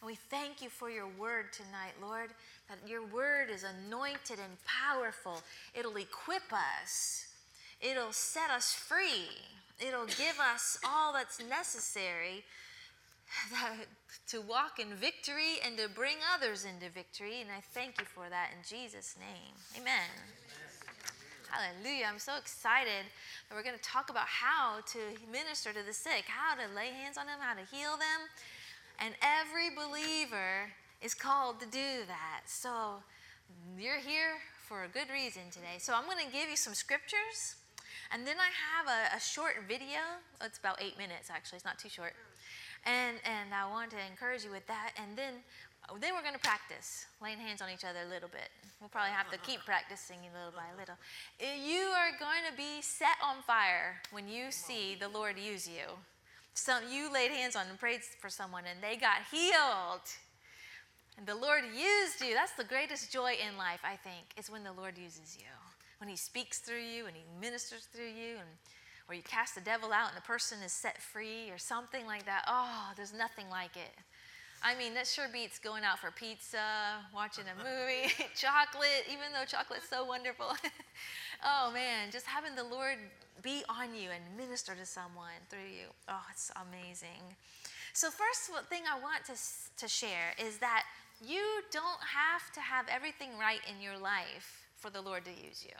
And we thank you for your word tonight, Lord, that your word is anointed and powerful. It'll equip us. It'll set us free. It'll give us all that's necessary to walk in victory and to bring others into victory. And I thank you for that in Jesus' name. Amen. Hallelujah. I'm so excited that we're going to talk about how to minister to the sick, how to lay hands on them, how to heal them. And every believer is called to do that. So you're here for a good reason today. So I'm going to give you some scriptures. And then I have a short video. It's about 8 minutes, actually. It's not too short. And I want to encourage you with that. And then we're going to practice laying hands on each other a little bit. We'll probably have to keep practicing little by little. You are going to be set on fire when you see the Lord use you. You laid hands on and prayed for someone and they got healed. And the Lord used you. That's the greatest joy in life, I think, is when the Lord uses you. When he speaks through you and he ministers through you, or you cast the devil out and the person is set free or something like that. Oh, there's nothing like it. I mean, that sure beats going out for pizza, watching a movie, chocolate, even though chocolate's so wonderful. Oh, man, just having the Lord be on you and minister to someone through you. Oh, it's amazing. So first thing I want to share is that you don't have to have everything right in your life for the Lord to use you.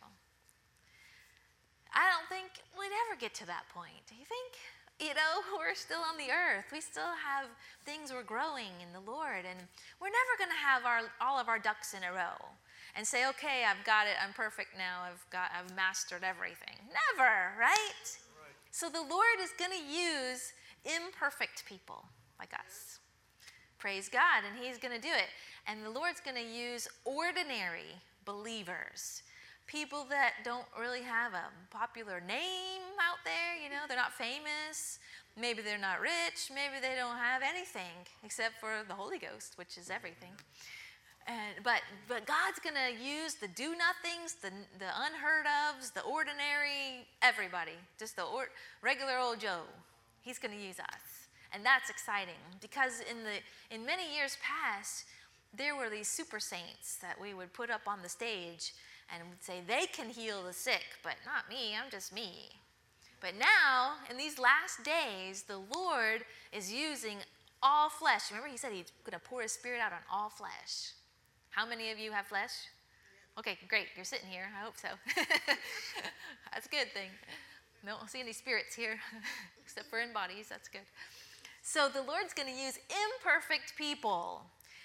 I don't think we'd ever get to that point. Do you think? You know, we're still on the earth. We still have things we're growing in the Lord. And we're never going to have all of our ducks in a row and say, okay, I've got it. I'm perfect now. I've mastered everything. Never, right? So the Lord is going to use imperfect people like us. Praise God. And he's going to do it. And the Lord's going to use ordinary believers. People that don't really have a popular name out there, you know, they're not famous. Maybe they're not rich. Maybe they don't have anything except for the Holy Ghost, which is everything. But God's going to use the do-nothings, the unheard ofs, the ordinary, everybody, just the regular old Joe. He's going to use us. And that's exciting because in many years past, there were these super saints that we would put up on the stage and would say, they can heal the sick, but not me, I'm just me. But now, in these last days, the Lord is using all flesh. Remember, he said he's going to pour his spirit out on all flesh. How many of you have flesh? Okay, great, you're sitting here, I hope so. That's a good thing. I don't see any spirits here, except for in bodies, that's good. So the Lord's going to use imperfect people.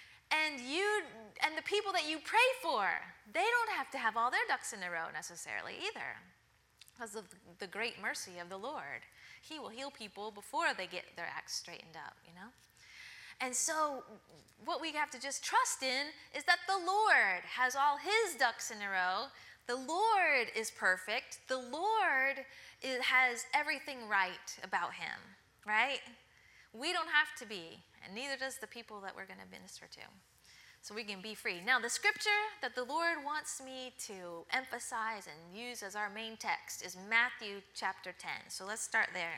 And the people that you pray for, they don't have to have all their ducks in a row necessarily either. Because of the great mercy of the Lord. He will heal people before they get their acts straightened up, you know. And so what we have to just trust in is that the Lord has all his ducks in a row. The Lord is perfect. The Lord has everything right about him, right? We don't have to be, and neither does the people that we're going to minister to. So we can be free. Now, the scripture that the Lord wants me to emphasize and use as our main text is Matthew chapter 10. So let's start there.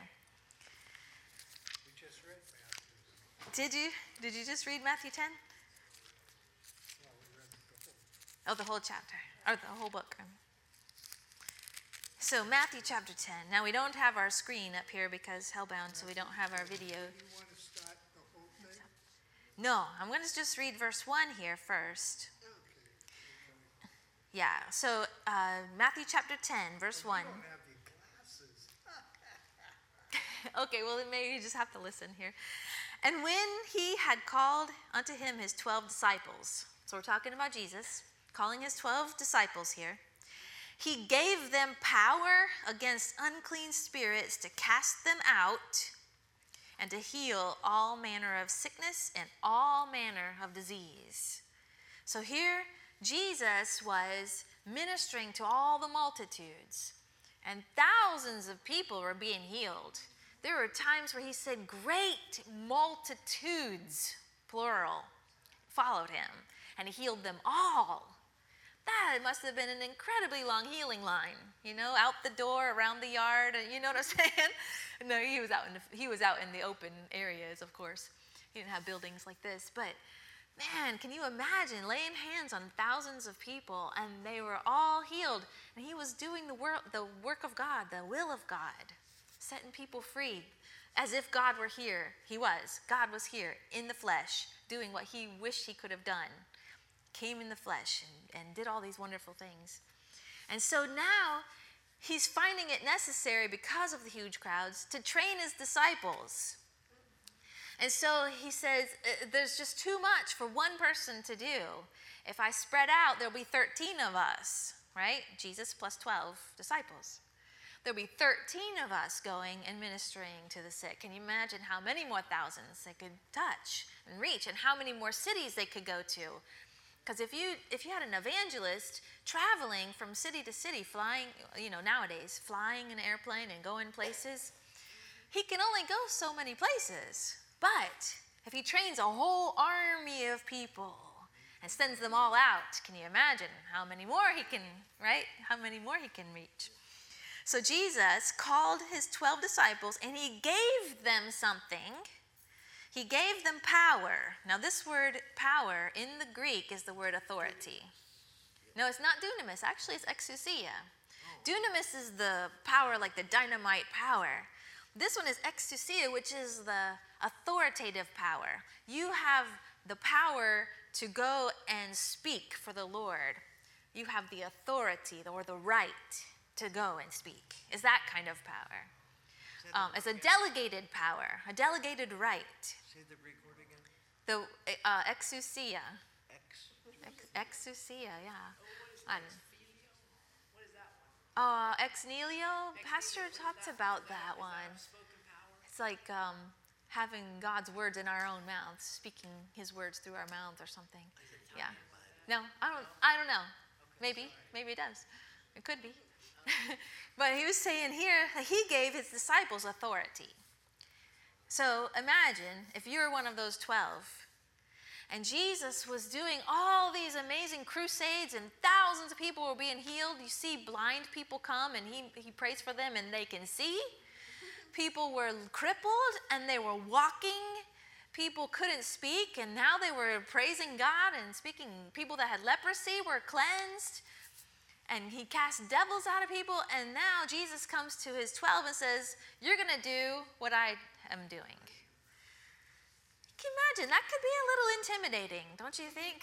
We just read Matthew. Did you just read Matthew 10? Yeah, we read the whole. Oh, the whole chapter, or the whole book. So Matthew chapter 10. Now, we don't have our screen up here because Hellbound, so we don't have our video. You want to start the whole thing? No, I'm going to just read verse 1 here first. Okay. Yeah, so Matthew chapter 10, verse 1. You don't have the glasses. Okay, well, then maybe you just have to listen here. And when he had called unto him his 12 disciples, so we're talking about Jesus, calling his 12 disciples here, he gave them power against unclean spirits to cast them out and to heal all manner of sickness and all manner of disease. So here, Jesus was ministering to all the multitudes, and thousands of people were being healed. There were times where he said great multitudes, plural, followed him, and he healed them all. That must have been an incredibly long healing line, you know, out the door, around the yard, you know what I'm saying? No, he was out in the open areas, of course. He didn't have buildings like this, but man, can you imagine laying hands on thousands of people and they were all healed? And he was doing the work of God, the will of God, setting people free as if God were here. He was. God was here in the flesh doing what he wished he could have done. Came in the flesh and did all these wonderful things. And so now he's finding it necessary because of the huge crowds to train his disciples. And so he says, there's just too much for one person to do. If I spread out, there'll be 13 of us, right? Jesus plus 12 disciples. There'll be 13 of us going and ministering to the sick. Can you imagine how many more thousands they could touch and reach, and how many more cities they could go to? Because if you had an evangelist traveling from city to city, flying, nowadays, flying an airplane and going places, he can only go so many places. But if he trains a whole army of people and sends them all out, can you imagine how many more he can, right? How many more he can reach? So Jesus called his 12 disciples and he gave them something. He gave them power. Now this word power in the Greek is the word authority. No, it's not dunamis. Actually, it's exousia. Dunamis is the power, like the dynamite power. This one is exousia, which is the authoritative power. You have the power to go and speak for the Lord. You have the authority or the right to go and speak. Is that kind of power. It's a delegated power, a delegated right. Say the Greek word again. The exousia. Exousia, yeah. What is that one? Ex nihilo. Pastor talked about that one. It's like having God's words in our own mouths, speaking his words through our mouths or something. Yeah. No, I don't know. Maybe it does. It could be. But he was saying here that he gave his disciples authority. So imagine if you're one of those 12 and Jesus was doing all these amazing crusades and thousands of people were being healed. You see blind people come and he prays for them and they can see. People were crippled and they were walking. People couldn't speak and now they were praising God and speaking. People that had leprosy were cleansed. And he cast devils out of people, and now Jesus comes to his 12 and says, you're going to do what I am doing. Can you imagine? That could be a little intimidating, don't you think?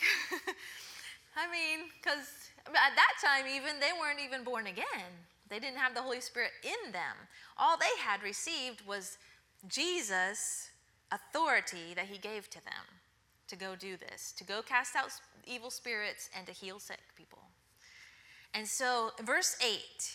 I mean, because at that time even, they weren't even born again. They didn't have the Holy Spirit in them. All they had received was Jesus' authority that he gave to them to go do this, to go cast out evil spirits and to heal sick people. And so, verse 8,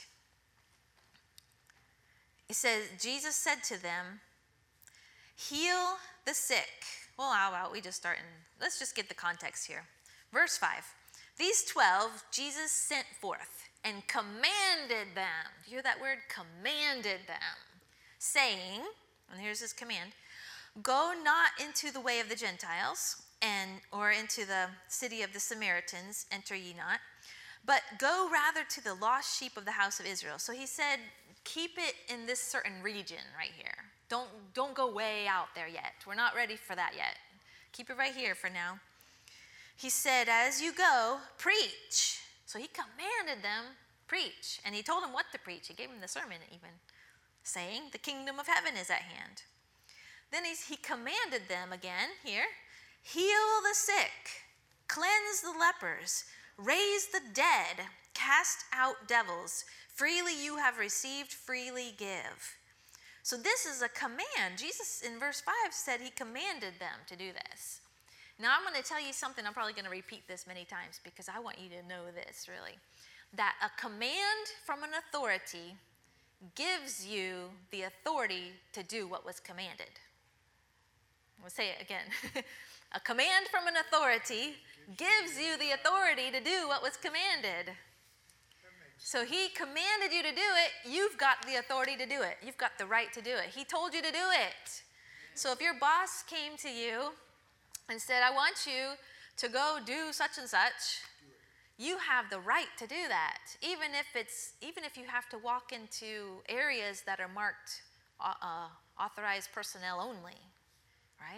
it says, Jesus said to them, heal the sick. Well, we just start let's just get the context here. Verse 5, these 12 Jesus sent forth and commanded them. Do you hear that word? Commanded them, saying, and here's his command, go not into the way of the Gentiles, or into the city of the Samaritans, enter ye not. But go rather to the lost sheep of the house of Israel. So he said, keep it in this certain region right here. Don't go way out there yet. We're not ready for that yet. Keep it right here for now. He said, as you go, preach. So he commanded them, preach. And he told them what to preach. He gave them the sermon even, saying, the kingdom of heaven is at hand. Then he commanded them again here, heal the sick, cleanse the lepers, raise the dead, cast out devils. Freely you have received, freely give. So this is a command. Jesus in verse 5 said he commanded them to do this. Now I'm going to tell you something. I'm probably going to repeat this many times because I want you to know this really. That a command from an authority gives you the authority to do what was commanded. We'll say it again. A command from an authority gives you the authority to do what was commanded. So he commanded you to do it. You've got the authority to do it. You've got the right to do it. He told you to do it. So if your boss came to you and said, I want you to go do such and such, you have the right to do that. Even if you have to walk into areas that are marked authorized personnel only, right?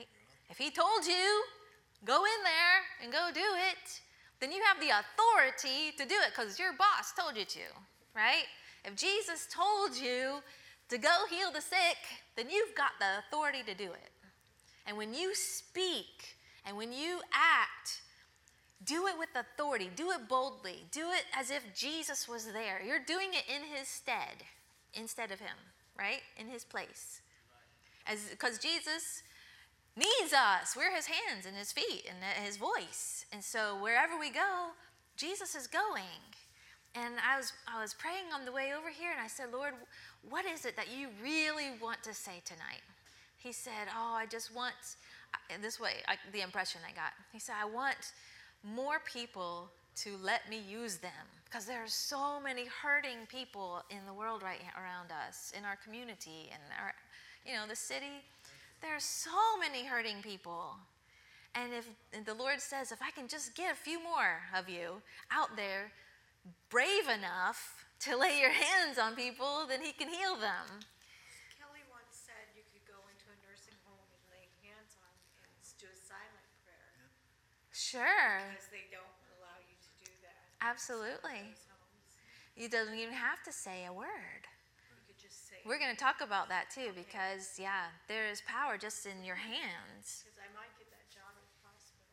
If he told you, go in there and go do it, then you have the authority to do it because your boss told you to, right? If Jesus told you to go heal the sick, then you've got the authority to do it. And when you speak and when you act, do it with authority. Do it boldly. Do it as if Jesus was there. You're doing it in his stead instead of him, right? In his place. Because Jesus needs us. We're his hands and his feet and his voice. And so wherever we go, Jesus is going. And I was praying on the way over here, and I said, Lord, what is it that you really want to say tonight? He said, I just want, this way, the impression I got. He said, I want more people to let me use them, because there are so many hurting people in the world right around us, in our community, and our, the city. There are so many hurting people. And if the Lord says, if I can just get a few more of you out there brave enough to lay your hands on people, then he can heal them. Kelly once said you could go into a nursing home and lay hands on and do a silent prayer. Sure. Because they don't allow you to do that. Absolutely. You don't even have to say a word. You could just say. We're going to talk about that too, because there is power just in your hands. Because I might get that job at the hospital.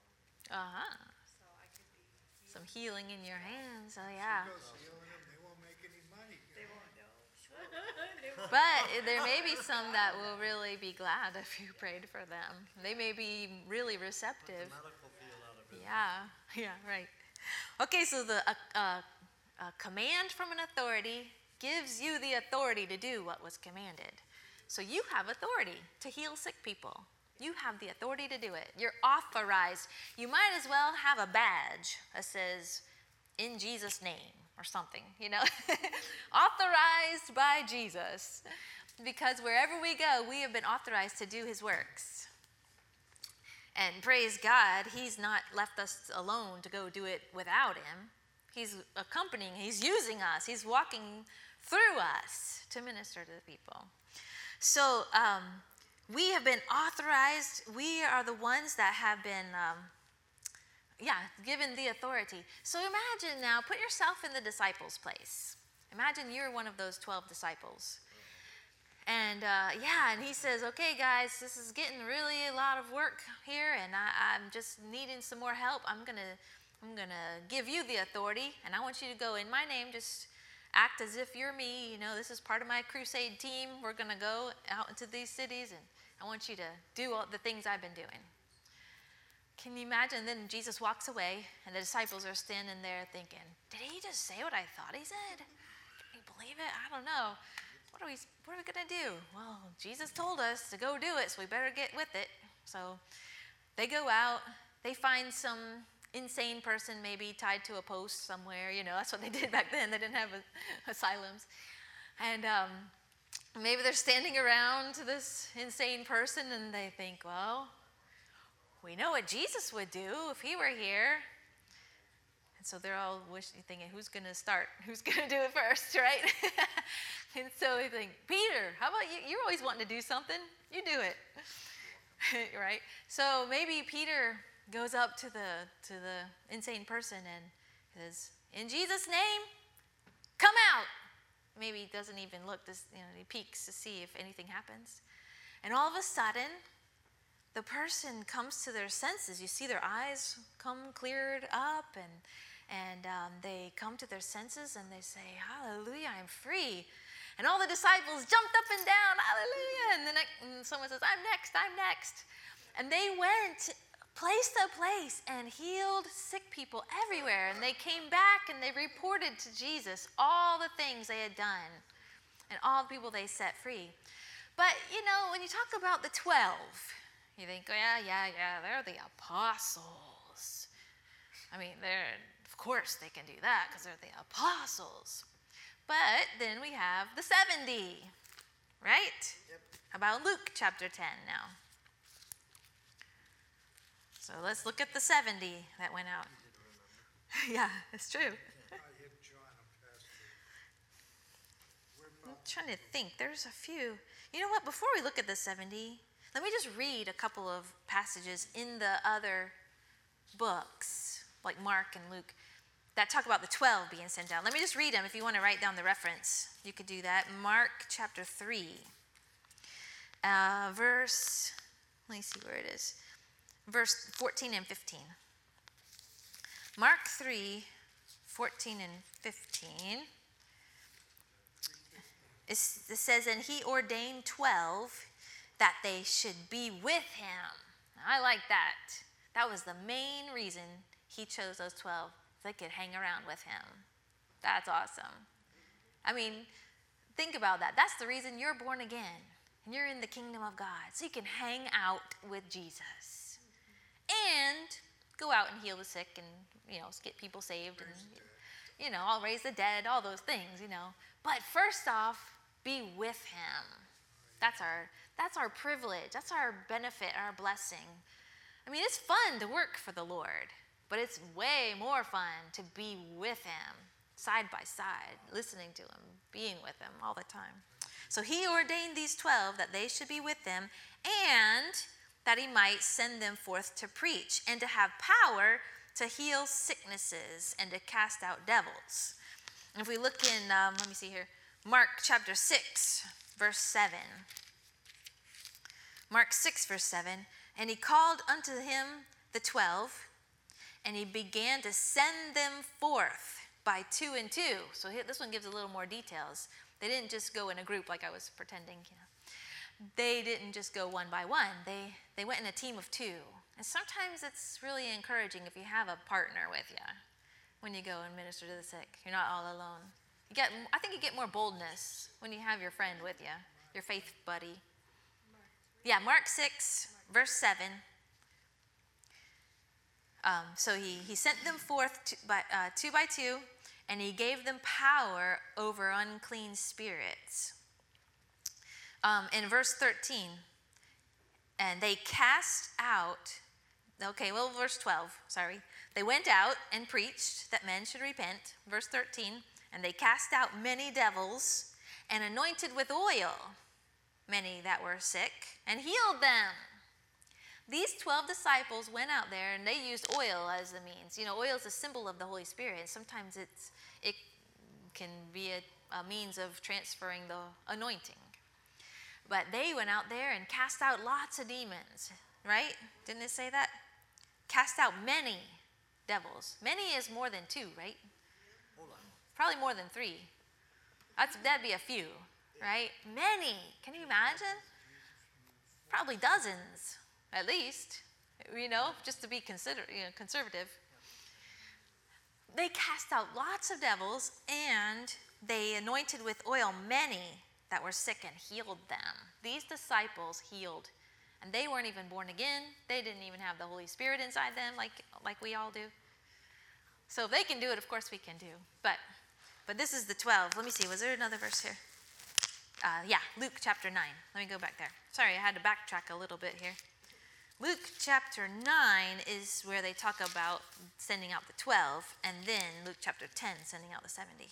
So I could be. Some healing in your hands. Oh yeah. She goes healing them, they won't make any money. They won't know. But there may be some that will really be glad if you prayed for them. They may be really receptive. Medical field out of it. Yeah, right. Okay, so the command from an authority gives you the authority to do what was commanded. So you have authority to heal sick people. You have the authority to do it. You're authorized. You might as well have a badge that says, in Jesus' name, or something, Authorized by Jesus. Because wherever we go, we have been authorized to do his works. And praise God, he's not left us alone to go do it without him. He's accompanying, he's using us, he's walking through us to minister to the people. So we have been authorized. We are the ones that have been given the authority. So imagine now, put yourself in the disciples' place. Imagine you're one of those 12 disciples. And and he says, okay, guys, this is getting really a lot of work here, and I'm just needing some more help. I'm gonna give you the authority, and I want you to go in my name. Just act as if you're me. This is part of my crusade team. We're gonna go out into these cities, and I want you to do all the things I've been doing. Can you imagine? Then Jesus walks away, and the disciples are standing there thinking, did he just say what I thought he said? Can you believe it? I don't know. What are we going to do? Well, Jesus told us to go do it, so we better get with it. So they go out. They find some insane person maybe tied to a post somewhere. That's what they did back then. They didn't have asylums. And maybe they're standing around this insane person, and they think, well, we know what Jesus would do if he were here. And so they're all thinking, who's going to start? Who's going to do it first, right? And so they think, Peter, how about you? You're always wanting to do something. You do it, right? So maybe Peter goes up to the insane person and says, in Jesus' name, come out. Maybe he doesn't even look. He peeks to see if anything happens. And all of a sudden, the person comes to their senses. You see their eyes come cleared up, and they come to their senses, and they say, hallelujah, I'm free. And all the disciples jumped up and down, hallelujah. And someone says, I'm next. And they went place to place and healed sick people everywhere. And they came back and they reported to Jesus all the things they had done and all the people they set free. But, when you talk about the 12, you think, yeah, they're the apostles. I mean, of course they can do that because they're the apostles. But then we have the 70, right? Yep. How about Luke chapter 10 now? So let's look at the 70 that went out. Yeah, it's true. I hit John and Pastor. I'm trying to think. There's a few. You know what? Before we look at the 70, Let me just read a couple of passages in the other books, like Mark and Luke, that talk about the 12 being sent out. Let me just read them. If you want to write down the reference, you could do that. Mark chapter 3, verse, let me see where it is, verse 14 and 15. Mark 3, 14 and 15. It says, and he ordained 12 that they should be with him. Now, I like that. That was the main reason he chose those 12. They could hang around with him. That's awesome. I mean, think about that. That's the reason you're born again and you're in the kingdom of God. So you can hang out with Jesus and go out and heal the sick and, get people saved and, I'll raise the dead, all those things, But first off, be with him. That's our privilege. That's our benefit, our blessing. I mean, it's fun to work for the Lord, but it's way more fun to be with him, side by side, listening to him, being with him all the time. So he ordained these 12 that they should be with them and that he might send them forth to preach and to have power to heal sicknesses and to cast out devils. And if we look in, let me see here, Mark chapter 6, verse 7. Mark 6, verse 7. And he called unto him the 12, and he began to send them forth by 2 and 2. So this one gives a little more details. They didn't just go in a group like I was pretending, They didn't just go one by one. They went in a team of 2. And sometimes it's really encouraging if you have a partner with you when you go and minister to the sick. You're not all alone. I think you get more boldness when you have your friend with you, your faith buddy. Yeah, Mark 6, verse 7. So he sent them forth 2 by 2, and he gave them power over unclean spirits. In verse 13, and they cast out, verse 12, sorry. They went out and preached that men should repent. Verse 13, and they cast out many devils and anointed with oil many that were sick and healed them. These 12 disciples went out there and they used oil as the means. Oil is a symbol of the Holy Spirit. And sometimes it can be a means of transferring the anointing. But they went out there and cast out lots of demons, right? Didn't it say that? Cast out many devils. Many is more than 2, right? Probably more than 3. That'd be a few, right? Many. Can you imagine? Probably dozens, at least, just to be conservative. They cast out lots of devils, and they anointed with oil many that were sick and healed them. These disciples healed, and they weren't even born again. They didn't even have the Holy Spirit inside them like we all do. So if they can do it, of course we can do. But this is the 12. Let me see. Was there another verse here? Luke chapter 9. Let me go back there. Sorry, I had to backtrack a little bit here. Luke chapter 9 is where they talk about sending out the 12, and then Luke chapter 10, sending out the 70.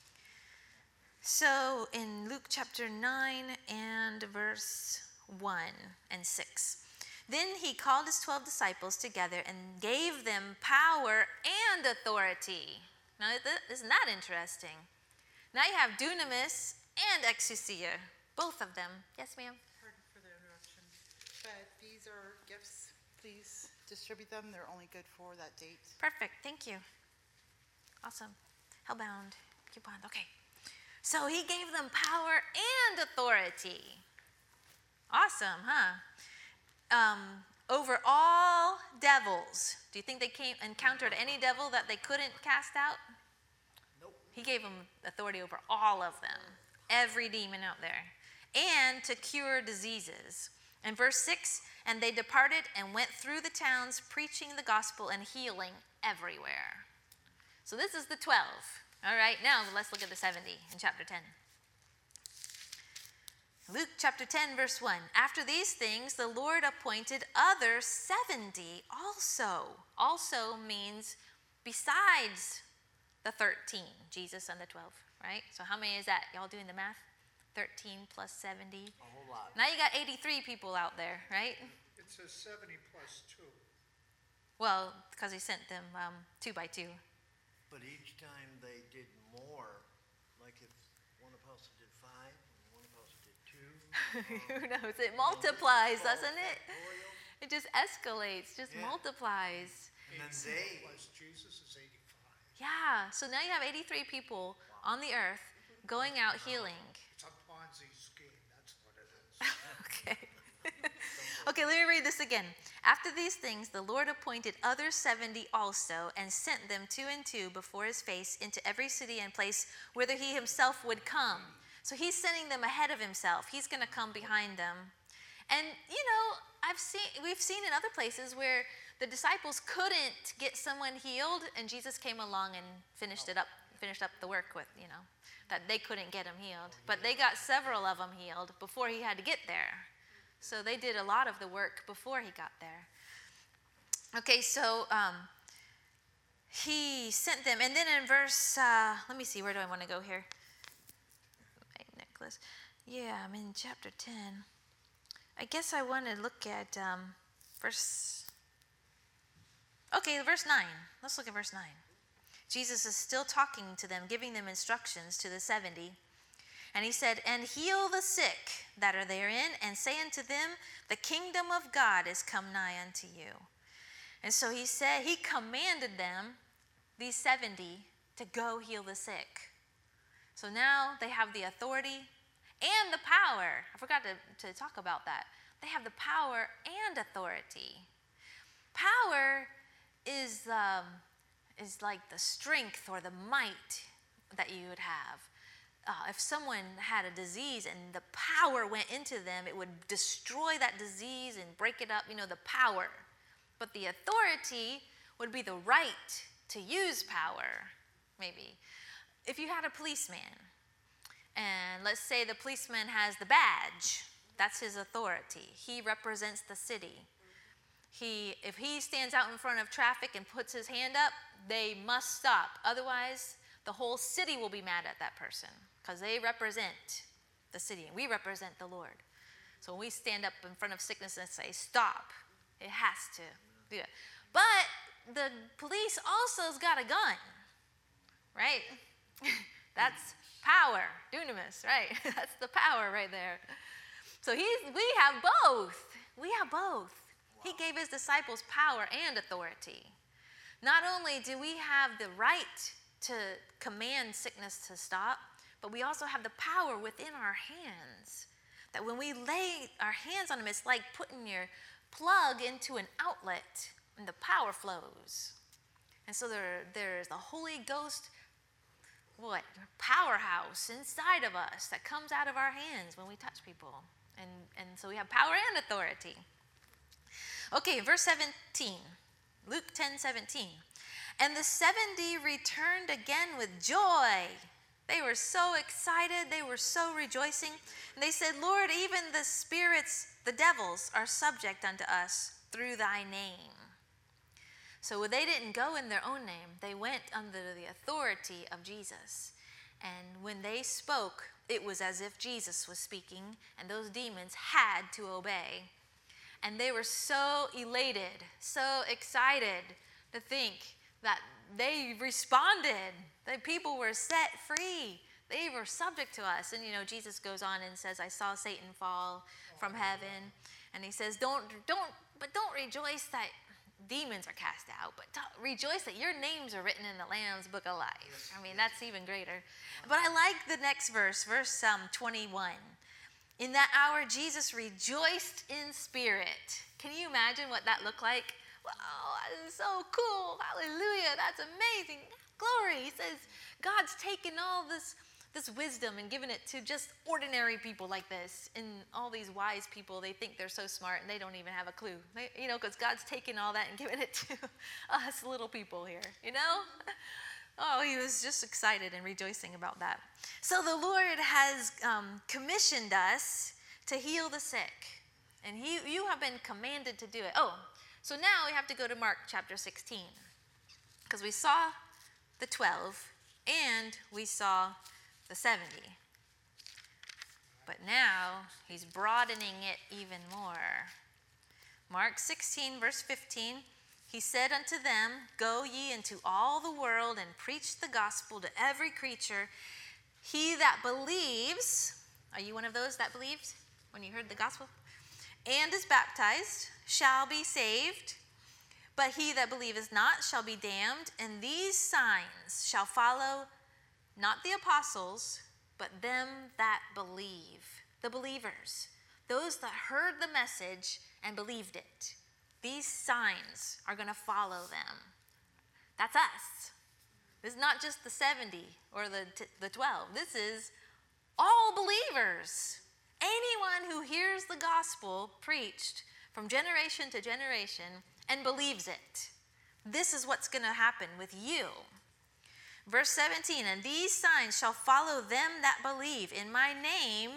So in Luke chapter 9 and verse 1 and 6, then he called his 12 disciples together and gave them power and authority. Now, isn't that interesting? Now you have dunamis and exousia, both of them. Yes, ma'am? Pardon for the interruption, but these are gifts. Please distribute them. They're only good for that date. Perfect. Thank you. Awesome. Hellbound. Coupon. Okay. So he gave them power and authority. Awesome, huh? Over all devils. Do you think they encountered any devil that they couldn't cast out? Nope. He gave them authority over all of them. Every demon out there. And to cure diseases. And verse 6, and they departed and went through the towns preaching the gospel and healing everywhere. So this is the 12. All right, now let's look at the 70 in chapter 10. Luke chapter 10, verse 1. After these things, the Lord appointed other 70 also. Also means besides the 13, Jesus and the 12, right? So how many is that? Y'all doing the math? 13 plus 70. A whole lot. Now you got 83 people out there, right? It says 70 plus 2. Well, because he sent them 2 by 2. But each time they did more, like if one apostle did 5, and one apostle did 2. Who knows? It multiplies, Well, doesn't it? factorial. It just escalates, just Yeah. multiplies. And then 84 they, plus Jesus is 85. Yeah, so now you have 83 people on the earth going out healing. It's a Ponzi scheme, that's what it is. Okay. Okay, let me read this again. After these things, the Lord appointed other 70 also and sent them 2 and 2 before his face into every city and place whither he himself would come. So he's sending them ahead of himself. He's going to come behind them. And you know, we've seen in other places where the disciples couldn't get someone healed, and Jesus came along and finished up the work with, that they couldn't get him healed. But they got several of them healed before he had to get there. So they did a lot of the work before he got there. Okay, so he sent them. And then in verse, let me see, where do I want to go here? My necklace. Yeah, I'm in chapter 10. I guess I want to look at verse 9. Let's look at verse 9. Jesus is still talking to them, giving them instructions to the 70. And he said, and heal the sick that are therein, and say unto them, the kingdom of God is come nigh unto you. And so he said, he commanded them, these 70, to go heal the sick. So now they have the authority and the power. I forgot to talk about that. They have the power and authority. Power is like the strength or the might that you would have. If someone had a disease and the power went into them, it would destroy that disease and break it up, the power. But the authority would be the right to use power, maybe. If you had a policeman, and let's say the policeman has the badge, that's his authority. He represents the city. If he stands out in front of traffic and puts his hand up, they must stop. Otherwise, the whole city will be mad at that person because they represent the city and we represent the Lord. So when we stand up in front of sickness and say, stop, it has to do it. But the police also's got a gun, right? That's power, dunamis, right? That's the power right there. So we have both. We have both. Wow. He gave his disciples power and authority. Not only do we have the right to command sickness to stop, but we also have the power within our hands. That when we lay our hands on them, it's like putting your plug into an outlet and the power flows. And so there's the Holy Ghost, powerhouse inside of us that comes out of our hands when we touch people. And so we have power and authority. Okay, verse 17, Luke 10:17. And the 70 returned again with joy. They were so excited. They were so rejoicing. And they said, Lord, even the spirits, the devils, are subject unto us through thy name. So they didn't go in their own name. They went under the authority of Jesus. And when they spoke, it was as if Jesus was speaking, and those demons had to obey. And they were so elated, so excited to think that they responded. The people were set free. They were subject to us. And Jesus goes on and says, I saw Satan fall from heaven. And he says, don't rejoice that demons are cast out, but rejoice that your names are written in the Lamb's book of life. I mean, that's even greater. But I like the next verse 21. In that hour, Jesus rejoiced in spirit. Can you imagine what that looked like? Wow, that is so cool. Hallelujah. That's amazing. Glory. He says God's taken all this wisdom and given it to just ordinary people like this. And all these wise people, they think they're so smart and they don't even have a clue. Because God's taken all that and given it to us little people here, Oh, he was just excited and rejoicing about that. So the Lord has commissioned us to heal the sick. And you have been commanded to do it. Oh, so now we have to go to Mark chapter 16. Because we saw the 12 and we saw the 70. But now he's broadening it even more. Mark 16, verse 15, he said unto them, Go ye into all the world and preach the gospel to every creature. He that believes, are you one of those that believed when you heard the gospel? And is baptized shall be saved, but he that believeth not shall be damned. And these signs shall follow not the apostles, but them that believe, the believers, those that heard the message and believed it. These signs are going to follow them. That's us. This is not just the 70 or the 12. This is all believers. Anyone who hears the gospel preached from generation to generation and believes it. This is what's going to happen with you. Verse 17, and these signs shall follow them that believe. In my name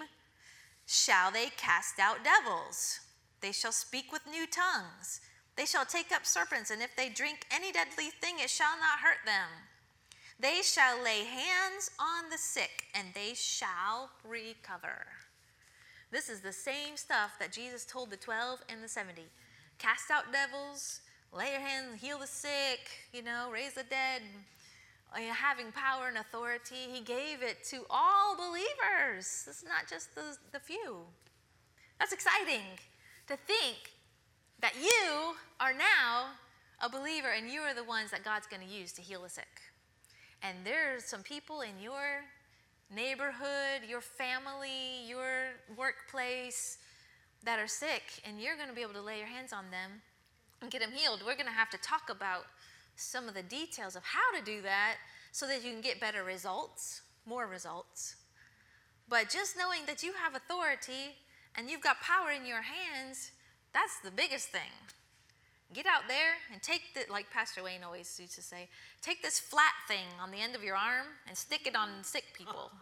shall they cast out devils. They shall speak with new tongues. They shall take up serpents, and if they drink any deadly thing, it shall not hurt them. They shall lay hands on the sick, and they shall recover. This is the same stuff that Jesus told the 12 and the 70. Cast out devils, lay your hands, heal the sick, raise the dead, having power and authority. He gave it to all believers. This is not just the few. That's exciting to think that you are now a believer and you are the ones that God's going to use to heal the sick. And there's some people in your neighborhood, your family, your workplace that are sick, and you're going to be able to lay your hands on them and get them healed. We're going to have to talk about some of the details of how to do that so that you can get better results, more results. But just knowing that you have authority and you've got power in your hands, that's the biggest thing. Get out there and take like Pastor Wayne always used to say, take this flat thing on the end of your arm and stick it on sick people.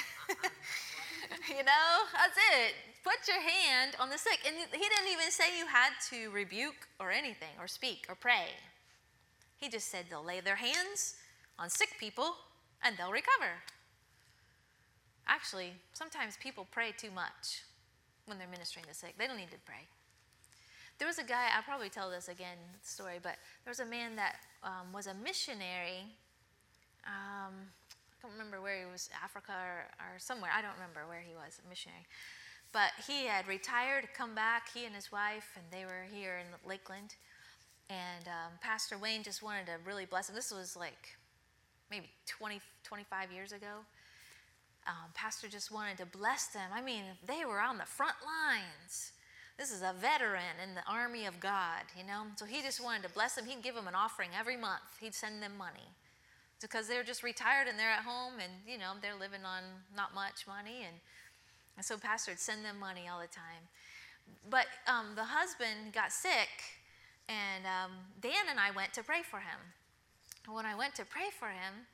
That's it. Put your hand on the sick. And he didn't even say you had to rebuke or anything or speak or pray. He just said they'll lay their hands on sick people and they'll recover. Actually, sometimes people pray too much when they're ministering to sick. They don't need to pray. There was a guy, I'll probably tell this again, story, but there was a man that was a missionary. I don't remember where he was, Africa or somewhere. I don't remember where he was, a missionary. But he had retired, come back, he and his wife, and they were here in Lakeland. And Pastor Wayne just wanted to really bless him. This was like maybe 20, 25 years ago. Pastor just wanted to bless them. I mean, they were on the front lines. This is a veteran in the army of God, So he just wanted to bless them. He'd give them an offering every month. He'd send them money. Because they're just retired and they're at home and, they're living on not much money. And so Pastor would send them money all the time. But the husband got sick, and Dan and I went to pray for him. And when I went to pray for him,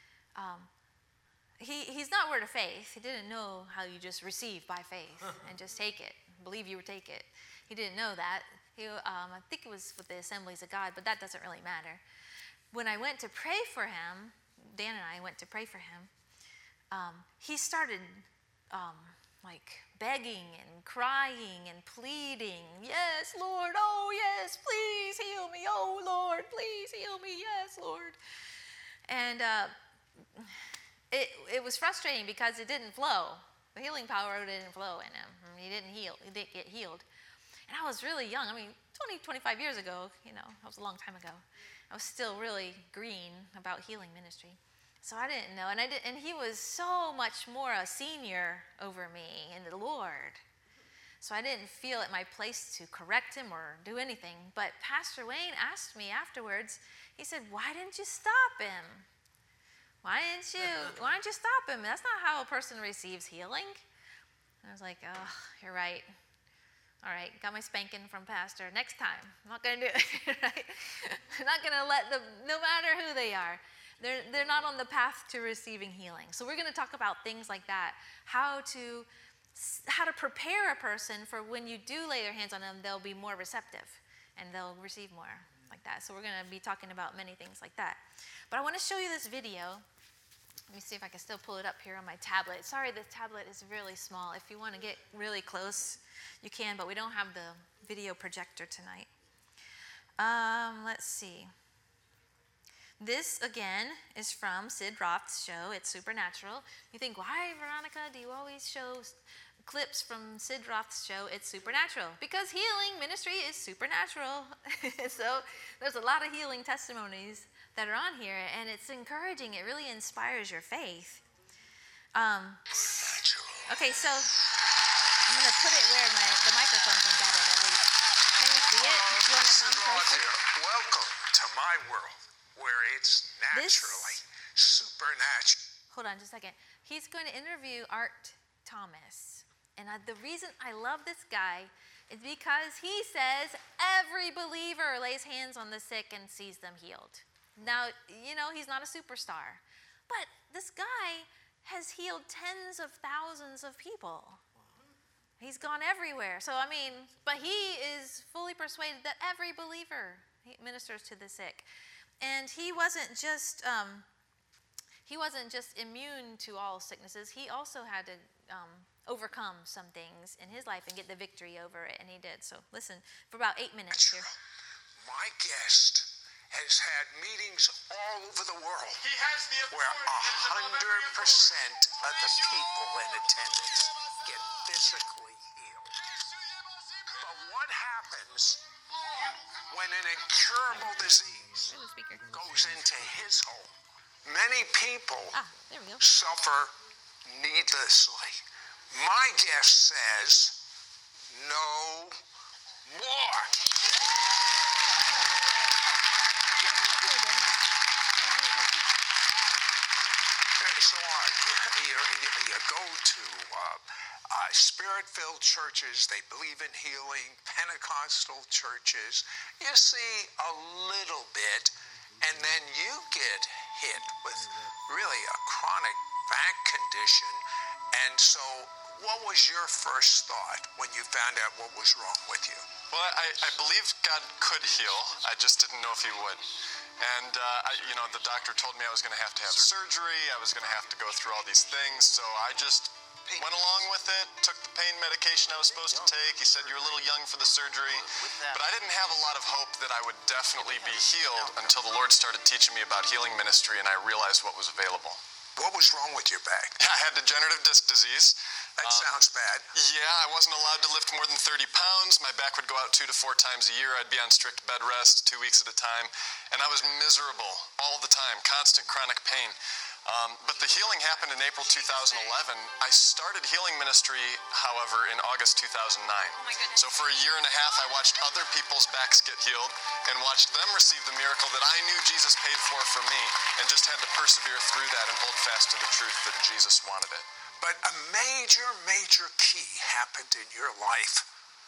he's not word of faith. He didn't know how you just receive by faith and just take it. Believe you would take it. He didn't know that. I think it was with the Assemblies of God, but that doesn't really matter. When I went to pray for him, Dan and I went to pray for him, he started begging and crying and pleading, yes, Lord, oh yes, please heal me, oh Lord, please heal me, yes, Lord. And it was frustrating because it didn't flow. The healing power didn't flow in him. He didn't get healed. And I was really young. 20, 25 years ago, that was a long time ago. I was still really green about healing ministry. So I didn't know. And he was so much more a senior over me in the Lord. So I didn't feel it my place to correct him or do anything. But Pastor Wayne asked me afterwards, he said, why didn't you stop him? Why don't you stop him? That's not how a person receives healing. And I was like, oh, you're right. All right, got my spanking from Pastor. Next time, I'm not going to do it, right? I'm not going to let them, no matter who they are, they're not on the path to receiving healing. So we're going to talk about things like that, how to prepare a person for when you do lay your hands on them, they'll be more receptive and they'll receive more like that. So we're going to be talking about many things like that. But I want to show you this video. Let me see if I can still pull it up here on my tablet. Sorry, this tablet is really small. If you want to get really close, you can, but we don't have the video projector tonight. Let's see. This, again, is from Sid Roth's show. It's Supernatural. You think, why, Veronica, do you always show clips from Sid Roth's show? It's Supernatural. Because healing ministry is supernatural. So there's a lot of healing testimonies that are on here, and it's encouraging. It really inspires your faith. Okay, so I'm going to put it where the microphone can get it at least. Can you see it? Do you want to come closer? Welcome to my world, where it's naturally supernatural. Hold on just a second. He's going to interview Art Thomas. And the reason I love this guy is because he says every believer lays hands on the sick and sees them healed. Now, he's not a superstar, but this guy has healed tens of thousands of people. He's gone everywhere. So, but he is fully persuaded that every believer ministers to the sick. And he wasn't just immune to all sicknesses. He also had to overcome some things in his life and get the victory over it, and he did. So listen for about 8 minutes here. My guest has had meetings all over the world where 100% of the people in attendance get physically healed. But what happens when an incurable disease goes into his home? Many people suffer needlessly. My guest says, no more. So you go to Spirit-filled churches, they believe in healing, Pentecostal churches, you see a little bit, and then you get hit with really a chronic back condition. And so what was your first thought when you found out what was wrong with you? Well, I believed God could heal. I just didn't know if he would. And, the doctor told me I was going to have surgery. I was going to have to go through all these things. So I just went along with it, took the pain medication I was supposed to take. He said, you're a little young for the surgery. But I didn't have a lot of hope that I would definitely be healed until the Lord started teaching me about healing ministry and I realized what was available. What was wrong with your back? I had degenerative disc disease. That sounds bad. Yeah, I wasn't allowed to lift more than 30 pounds. My back would go out 2 to 4 times a year. I'd be on strict bed rest 2 weeks at a time. And I was miserable all the time, constant chronic pain. But the healing happened in April 2011. I started healing ministry, however, in August 2009. So for a year and a half, I watched other people's backs get healed and watched them receive the miracle that I knew Jesus paid for me, and just had to persevere through that and hold fast to the truth that Jesus wanted it. But a major key happened in your life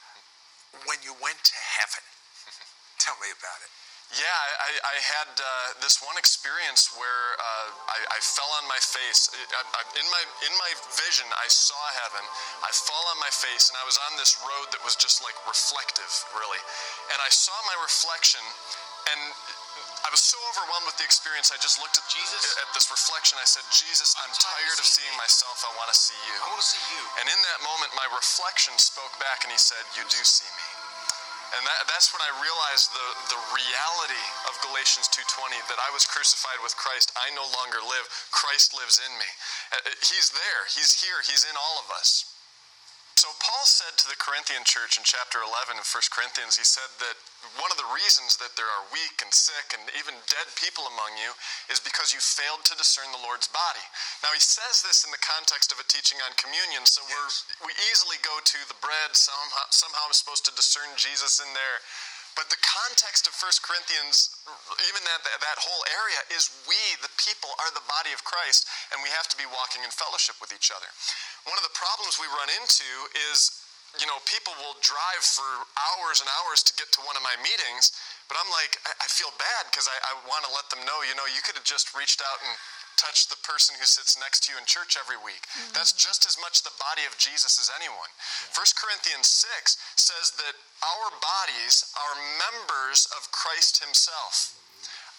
when you went to heaven. Tell me about it. Yeah, I had this one experience where I fell on my face. In my vision, I saw heaven. I fall on my face, and I was on this road that was just like reflective, really. And I saw my reflection, and I was so overwhelmed with the experience, I just looked at this reflection. I said, Jesus, I'm tired of seeing myself. I want to see you. I want to see you. And in that moment, my reflection spoke back, and he said, you do see me. And that's when I realized the reality of Galatians 2:20, that I was crucified with Christ. I no longer live. Christ lives in me. He's there. He's here. He's in all of us. So Paul said to the Corinthian church in chapter 11 of 1 Corinthians, he said that one of the reasons that there are weak and sick and even dead people among you is because you failed to discern the Lord's body. Now he says this in the context of a teaching on communion, so we easily go to the bread, somehow I'm supposed to discern Jesus in there. But the context of 1 Corinthians, even that whole area, is we, the people, are the body of Christ, and we have to be walking in fellowship with each other. One of the problems we run into is, people will drive for hours and hours to get to one of my meetings, but I'm like, I feel bad because I want to let them know, you could have just reached out and touched the person who sits next to you in church every week. Mm-hmm. That's just as much the body of Jesus as anyone. 1 Corinthians 6 says that our bodies are members of Christ himself.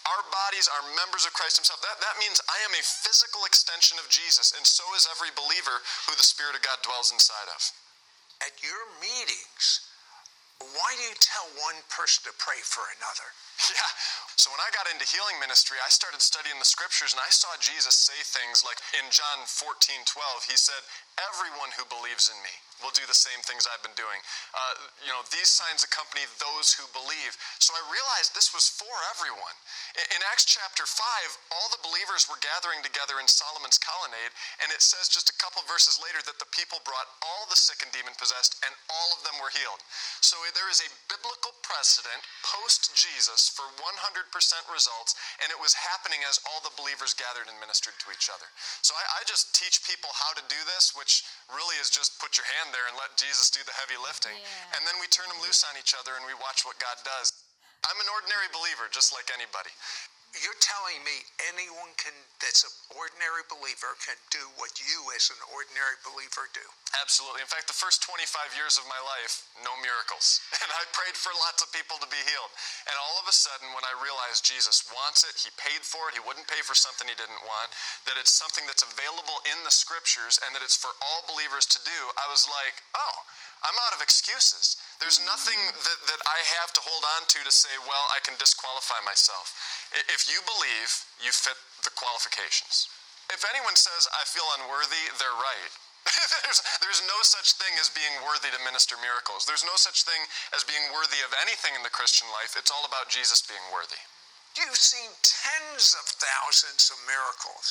Our bodies are members of Christ himself. That means I am a physical extension of Jesus, and so is every believer who the Spirit of God dwells inside of. At your meetings, why do you tell one person to pray for another? Yeah. So when I got into healing ministry, I started studying the scriptures, and I saw Jesus say things like in John 14:12, he said, everyone who believes in me will do the same things I've been doing. These signs accompany those who believe. So I realized this was for everyone. In Acts chapter 5, all the believers were gathering together in Solomon's colonnade, and it says just a couple verses later that the people brought all the sick and demon-possessed, and all of them were healed. So there is a biblical precedent post-Jesus for 100% results, and it was happening as all the believers gathered and ministered to each other. So I just teach people how to do this, which really is just put your hand there and let Jesus do the heavy lifting. Yeah. And then we turn them loose on each other and we watch what God does. I'm an ordinary believer, just like anybody. You're telling me anyone that's an ordinary believer can do what you as an ordinary believer do? Absolutely. In fact, the first 25 years of my life, no miracles. And I prayed for lots of people to be healed. And all of a sudden, when I realized Jesus wants it, he paid for it, he wouldn't pay for something he didn't want, that it's something that's available in the scriptures and that it's for all believers to do, I was like, oh, I'm out of excuses. There's nothing that I have to hold on to say, well, I can disqualify myself. If you believe, you fit the qualifications. If anyone says, I feel unworthy, they're right. There's no such thing as being worthy to minister miracles. There's no such thing as being worthy of anything in the Christian life. It's all about Jesus being worthy. You've seen tens of thousands of miracles.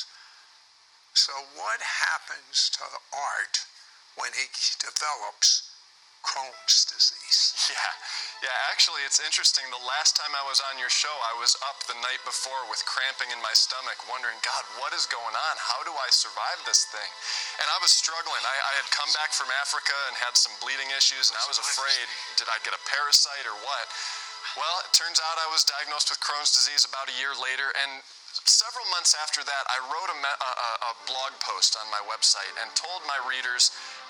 So what happens to art when he develops Crohn's disease? Yeah, actually, it's interesting. The last time I was on your show, I was up the night before with cramping in my stomach, wondering, God, what is going on? How do I survive this thing? And I was struggling. I had come back from Africa and had some bleeding issues, and I was afraid, did I get a parasite or what? Well, it turns out I was diagnosed with Crohn's disease about a year later, and several months after that, I wrote a blog post on my website and told my readers,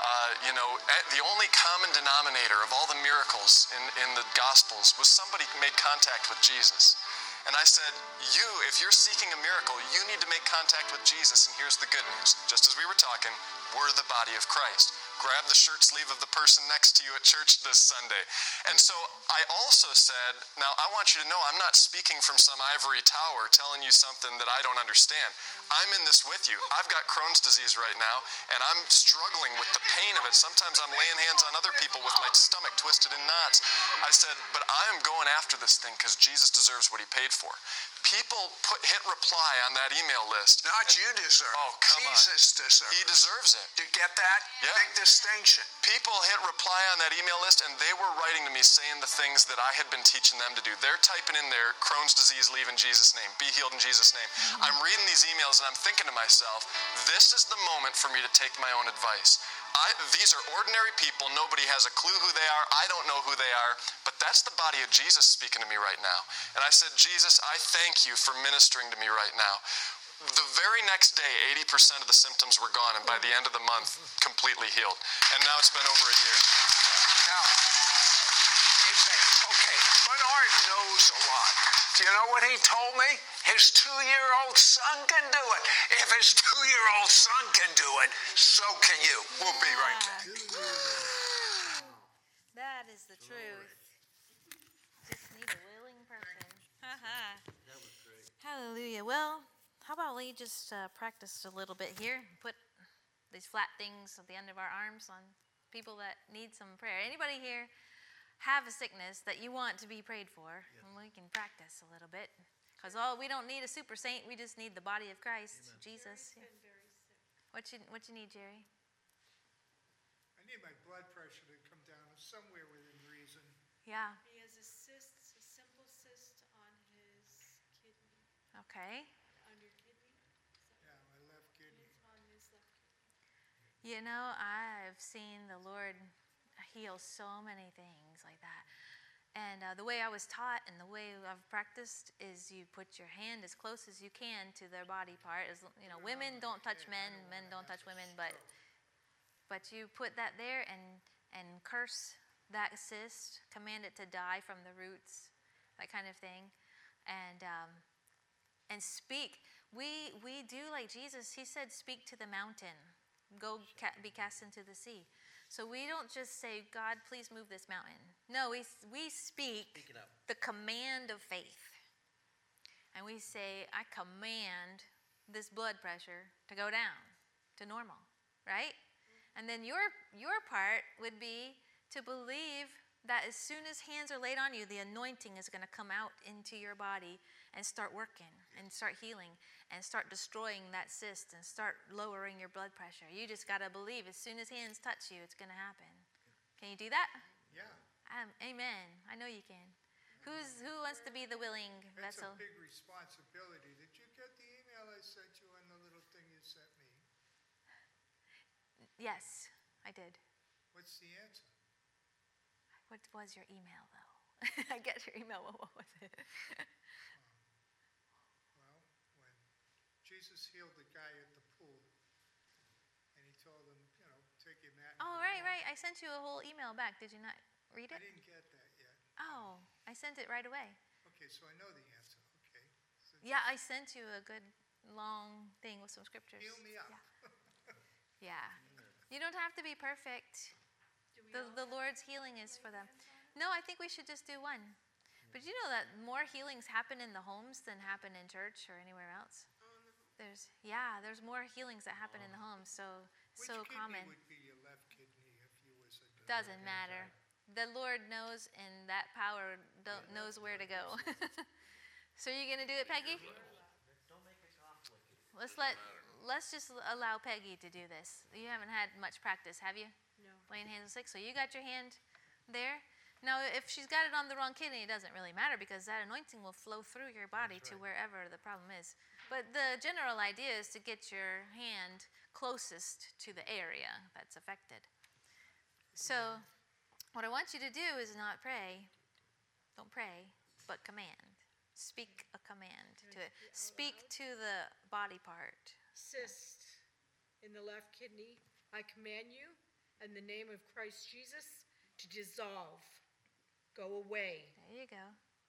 the only common denominator of all the miracles in the Gospels was somebody made contact with Jesus. And I said, if you're seeking a miracle, you need to make contact with Jesus, and here's the good news. Just as we were talking, we're the body of Christ. Grab the shirt sleeve of the person next to you at church this Sunday. And so I also said, now I want you to know I'm not speaking from some ivory tower telling you something that I don't understand. I'm in this with you. I've got Crohn's disease right now, and I'm struggling with the pain of it. Sometimes I'm laying hands on other people with my stomach twisted in knots. I said, but I am going after this thing because Jesus deserves what he paid for. People hit reply on that email list. Not you deserve. Oh, come on. Jesus deserves. He deserves it. Do you get that? Yeah. Big distinction. People hit reply on that email list, and they were writing to me saying the things that I had been teaching them to do. They're typing in there, Crohn's disease, leave in Jesus' name. Be healed in Jesus' name. I'm reading these emails, and I'm thinking to myself, this is the moment for me to take my own advice. These are ordinary people. Nobody has a clue who they are. I don't know who they are. But that's the body of Jesus speaking to me right now. And I said, Jesus, I thank you for ministering to me right now. The very next day, 80% of the symptoms were gone, and by the end of the month, completely healed. And now it's been over a year. Now, you say, okay, Bernard knows a lot. Do you know what he told me? His 2-year-old son can do it. If his 2-year-old son can do it, so can you. We'll be right back. That is the truth. Just need a willing person. That was great. Hallelujah. Well, how about we just practice a little bit here? Put these flat things at the end of our arms on people that need some prayer. Anybody here have a sickness that you want to be prayed for? Yes. And we can practice a little bit. Because we don't need a super saint. We just need the body of Christ, Amen. Jesus. Jerry's been very sick. What you need, Jerry? I need my blood pressure to come down somewhere within reason. Yeah. He has a cyst, a simple cyst on his kidney, Okay. under kidney. Yeah, my left kidney. It's on his left kidney. You know, I've seen the Lord heal so many things like that. And the way I was taught and the way I've practiced is you put your hand as close as you can to their body part. As you know, women don't touch men, men don't touch women, but you put that there and curse that cyst, command it to die from the roots, that kind of thing. And and speak. We do like Jesus. He said, speak to the mountain. Go be cast into the sea. So we don't just say, God, please move this mountain. No, we speak Speak it up. the command of faith. And we say, I command this blood pressure to go down to normal, right? And then your part would be to believe that as soon as hands are laid on you, the anointing is going to come out into your body and start working and start healing and start destroying that cyst and start lowering your blood pressure. You just got to believe as soon as hands touch you, it's going to happen. Can you do that? Yeah, Amen. I know you can. Who wants to be the willing that's vessel? a big responsibility. Did you get the email I sent you and the little thing you sent me? Yes, I did. What's the answer? What was your email, though? I get your email. What was it? Well, when Jesus healed the guy at the pool, and he told him, take your mat. and Oh, go right, home. right. I sent you a whole email back. Did you not read I it? didn't get that yet. Oh, I sent it right away. Okay, so I know the answer. Okay. So Yeah, I sent you a good long thing with some scriptures. Heal me up. Yeah. You don't have to be perfect. Do we The Lord's healing is for them. No, I think we should just do one. But you know that more healings happen in the homes than happen in church or anywhere else? There's more healings that happen in the homes, so Which so kidney common. would be your left kidney if you was a Doesn't matter. The Lord knows, and that power knows where to go. So you're gonna do it, Peggy? Don't make it complicated. Let's just allow Peggy to do this. You haven't had much practice, have you? No. Laying hands on sick. So you got your hand there. Now, if she's got it on the wrong kidney, it doesn't really matter because that anointing will flow through your body to wherever the problem is. But the general idea is to get your hand closest to the area that's affected. So what I want you to do is not pray. Don't pray, but command. Speak a command to it. Speak to the body part. Cyst in the left kidney, I command you in the name of Christ Jesus to dissolve, go away. There you go.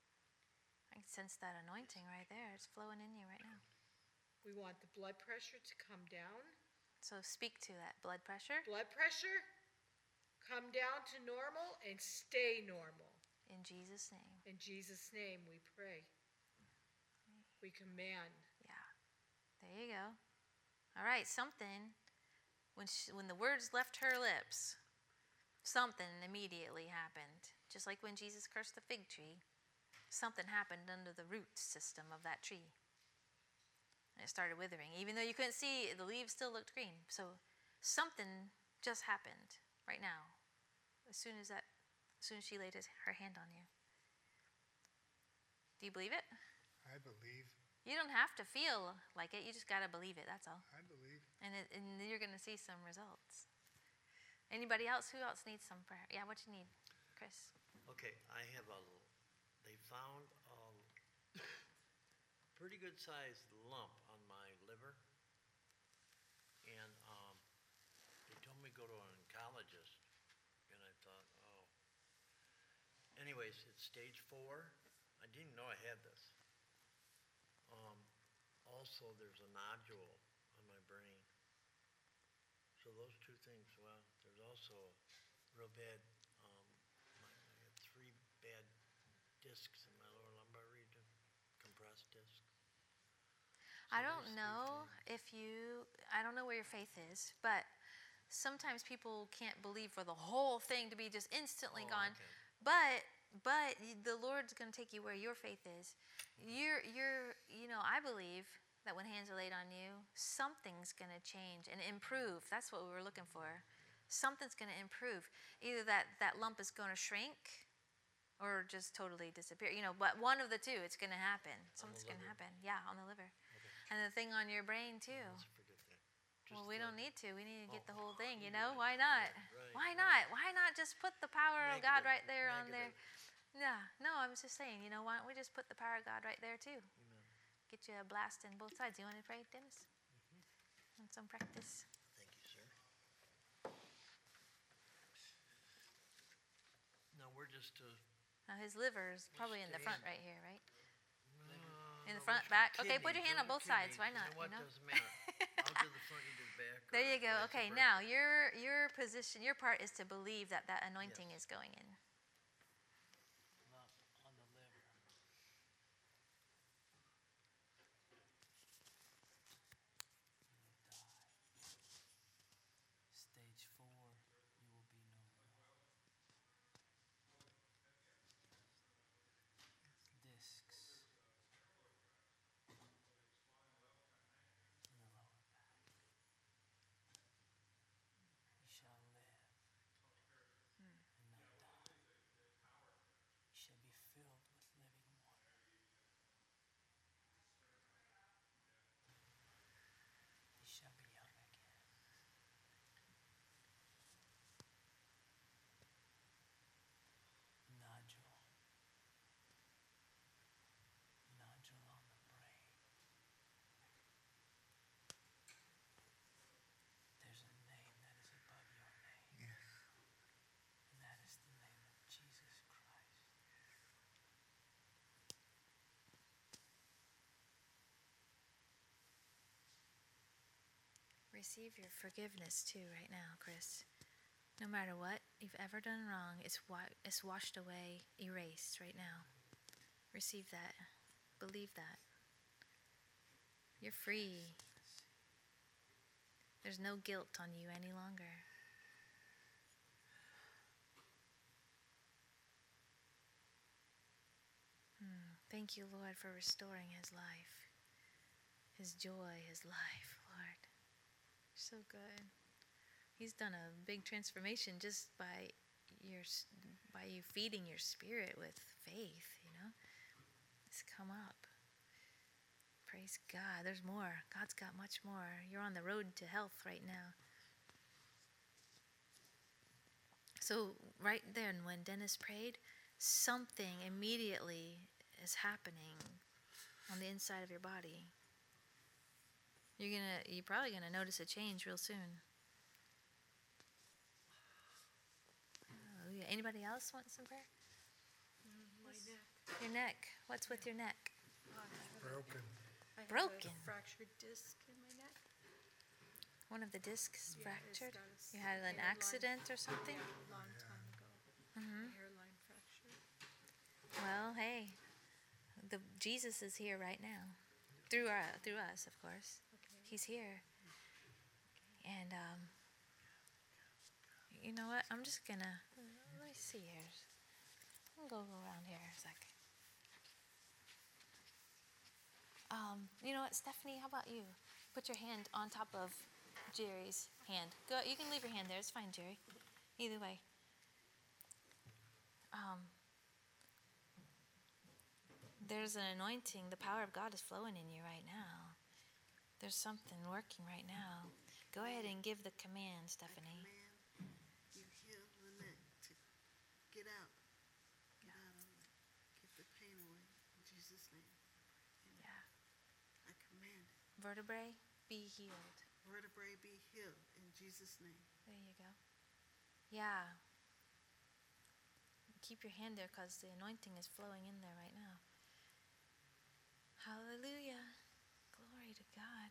I can sense that anointing right there. It's flowing in you right now. We want the blood pressure to come down. So speak to that blood pressure Blood pressure, come down to normal and stay normal. in Jesus' name. In Jesus' name we pray. We command. Yeah. There you go. All right, something, when the words left her lips, something immediately happened. Just like when Jesus cursed the fig tree, something happened under the root system of that tree. And it started withering. Even though you couldn't see, the leaves still looked green. So something just happened right now, as soon as she laid her hand on you. Do you believe it? I believe. You don't have to feel like it. You just got to believe it. That's all. I believe. And you're going to see some results. Anybody else? Who else needs some prayer? Yeah, what you need, Chris? Okay, they found a pretty good sized lump on my liver. And they told me to go to an oncologist. And I thought, oh. Anyways, it's stage 4. I didn't know I had this. Also, there's a nodule on my brain. So those two things, well, there's also real bad, I had 3 bad discs in my lower lumbar region, compressed discs. I those don't three know I don't know where your faith is, but sometimes people can't believe for the whole thing to be just instantly Oh, gone. okay. But the Lord's going to take you where your faith is. I believe that when hands are laid on you, something's going to change and improve. That's what we were looking for. Something's going to improve. Either that lump is going to shrink or just totally disappear. But one of the two, it's going to happen. Something's going to liver. happen. Yeah, on the liver. And the thing on your brain too. Let's forget that. Well, Just we the- don't need to. We need to get the whole thing, you Why not? Right, Why right. not? Why not just put the power of God Negative, right there on there? negative. Yeah, no, I was just saying, why don't we just put the power of God right there too? Amen. Get you a blast in both sides. You want to pray, Dennis? Want some practice? Thank you, sir. No, we're just Now his liver is probably in the front staying. right here, right? In the no, front, which back. kidney? Okay, put your hand Go on to both sides. kidney. Why not? You know what? You know? Doesn't matter. I'll do the front, you do the back. There or you go. vice Okay, versa. now your position, your part is to believe that that anointing Yes. is going in. Not on the liver. Stage 4, you will be no more. Discs in the lower back. You shall live and not die. You shall be filled with living water. You shall be young again. Nodule. Nodule on the brain. There's a name that is above your name. And that is the name of Jesus Christ. Receive your forgiveness too right now, Chris. No matter what you've ever done wrong, it's washed away, erased right now. Receive that. Believe that. You're free. There's no guilt on you any longer. Thank you, Lord, for restoring his life, his joy, his life, Lord. So good. He's done a big transformation just by you feeding your spirit with faith, you know. It's come up. Praise God. There's more. God's got much more. You're on the road to health right now. So right then when Dennis prayed, something immediately is happening on the inside of your body. You're probably gonna notice a change real soon. Hallelujah. Anybody else want some prayer? My neck. Your neck. What's with your neck? Broken. I have Broken. a fractured disc in my neck. One of the discs Yeah, it's fractured? got a You had an hairline. accident or something? A long time ago. A hairline fracture. Well, hey, Jesus is here right now, through us, of course. Okay. He's here, and you know what? I'm just gonna let me see here. I'm gonna go around here a sec. You know what, Stephanie? How about you? Put your hand on top of Jerry's hand. Go. You can leave your hand there. It's fine, Jerry. Either way. There's an anointing. The power of God is flowing in you right now. There's something working right now. Go ahead and give the command, Stephanie. Command you heal the neck to get out. Get out of it. Get the pain away in Jesus' name. Amen. Yeah. I command it. Vertebrae, be healed. Vertebrae be healed in Jesus' name. There you go. Yeah. Keep your hand there because the anointing is flowing in there right now. Hallelujah. Glory to God.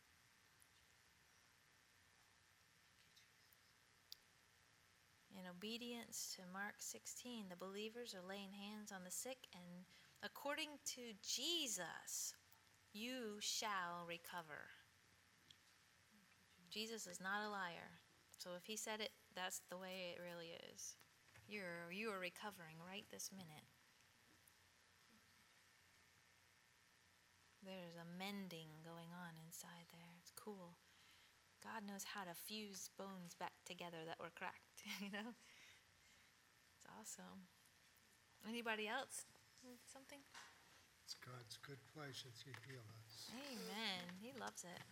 In obedience to Mark 16, the believers are laying hands on the sick, and according to Jesus, you shall recover. Jesus is not a liar. So if he said it, that's the way it really is. You are recovering right this minute. There's a mending going on inside there. It's cool. God knows how to fuse bones back together that were cracked, you know? It's awesome. Anybody else? Something? It's God's good pleasure to heal us. Amen. He loves it.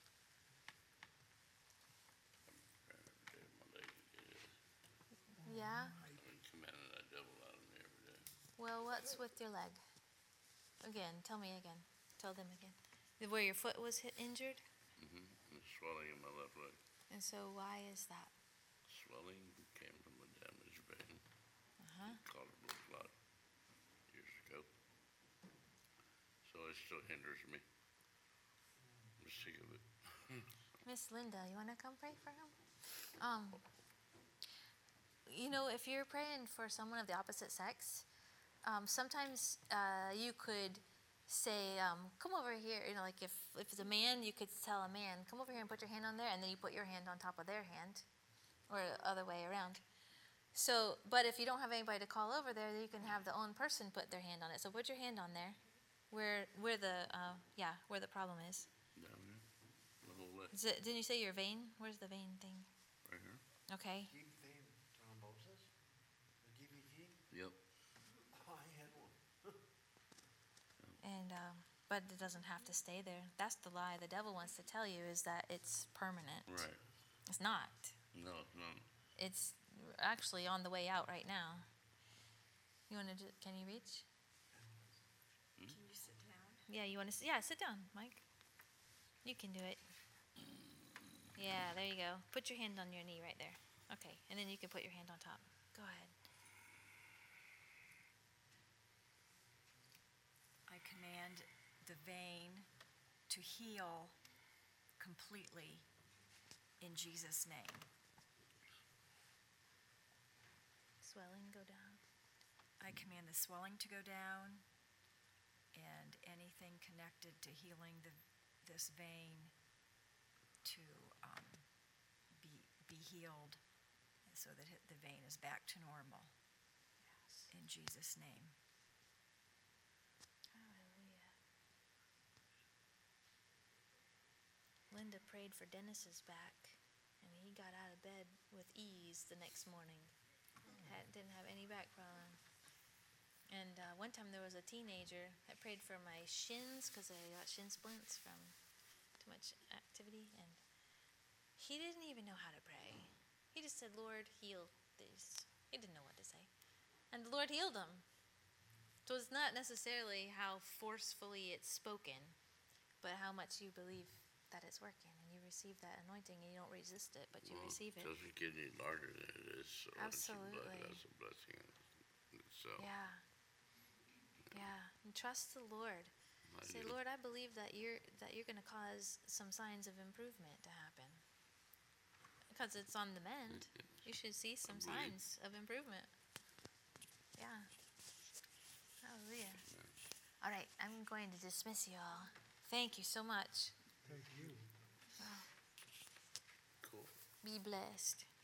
Yeah? Commanding that devil out of me every day. Well, what's with your leg? Again, tell me again. Tell them again. Where your foot was injured? And swelling in my left leg. And so why is that? Swelling came from a damaged vein. Uh-huh. Caused a blood clot years ago. So I it still hinders me. I'm sick of it. Miss Linda, you want to come pray for him? If you're praying for someone of the opposite sex, sometimes you could say, come over here. Like if it's a man, you could tell a man, come over here and put your hand on there, and then you put your hand on top of their hand, or the other way around. So, but if you don't have anybody to call over there, you can have the own person put their hand on it. So put your hand on there, where the problem is. Down there, the whole leg, Didn't you say your vein? Where's the vein thing? right here. Okay. Deep vein thrombosis? The DVT? Yep. Oh, I had one. And but it doesn't have to stay there. That's the lie the devil wants to tell you, is that it's permanent. Right. It's not. No, it's not. It's actually on the way out right now. You want to? Can you reach? Can you sit down? Yeah. You want to? Yeah. Sit down, Mike. You can do it. Yeah. There you go. Put your hand on your knee right there. Okay. And then you can put your hand on top. Go ahead. I command the vein to heal completely in Jesus' name. Swelling go down. I command the swelling to go down and anything connected to healing this vein to be healed so that the vein is back to normal. Yes. In Jesus' name. Hallelujah. Linda prayed for Dennis's back, and he got out of bed with ease the next morning. Didn't have any back problem. And one time there was a teenager that prayed for my shins because I got shin splints from too much activity, and he didn't even know how to pray. He just said, Lord, heal these. He didn't know what to say. And the Lord healed him. So it's not necessarily how forcefully it's spoken, but how much you believe that it's working, and you receive that anointing, and you don't resist it, but you receive it. Because your kidney larger than it is, so Absolutely. that's a blessing in itself. Yeah. Yeah. And trust the Lord. I Say, do. Lord, I believe that you're going to cause some signs of improvement to happen. Because it's on the mend. You should see some believe. signs of improvement. Yeah. Hallelujah. All right, I'm going to dismiss you all. Thank you so much. Thank you. Wow. Cool. Be blessed.